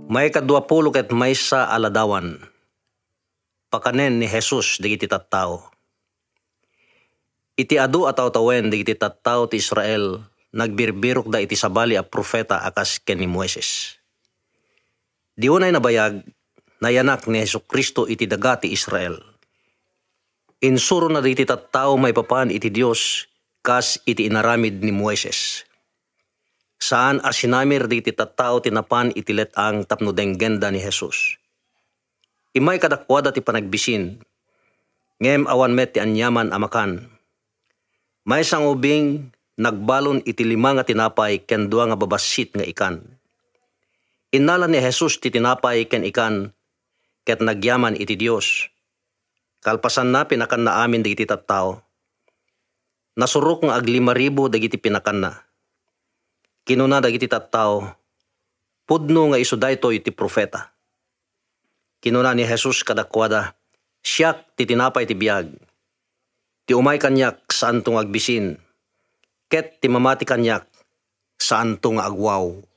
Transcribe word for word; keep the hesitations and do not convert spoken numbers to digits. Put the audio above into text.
May kadwapulo ket maysa aladawan. Pakanen ni Jesus digiti tattao. Iti adu ataw-tawen digiti tattao ti Israel nagbirbirok da iti sabali a profeta akas ken ni Moises. Di unay nabayag nayanak ni Jesucristo iti daga ti Israel. Insuro na digiti tattao may papaan iti Dios kas iti inaramid ni Moises. Saan asinamir digiti tattao tinapan iti letang tapno denggenda ni Jesus. Imay kadakwada ti panagbisin, ngem awan met ti anyaman amakan. May sang ubing nagbalon iti lima nga tinapay ken dua nga babasit nga ikan. Innala ni Jesus ti tinapay ken ikan ket nagyaman iti Dios. Kalpasan na pinakan na amin digiti tattao. Nasurok nga aglima ribo dagiti pinakan na. Kinuna dagiti tattao, pudno nga isu daytoy ti profeta. Kinuna ni Jesus kadakwada, siyak ti tinapay ti biag. Ti umay kanyak saan tong agbisin, ket ti mamati kanyak saan tong agwaw.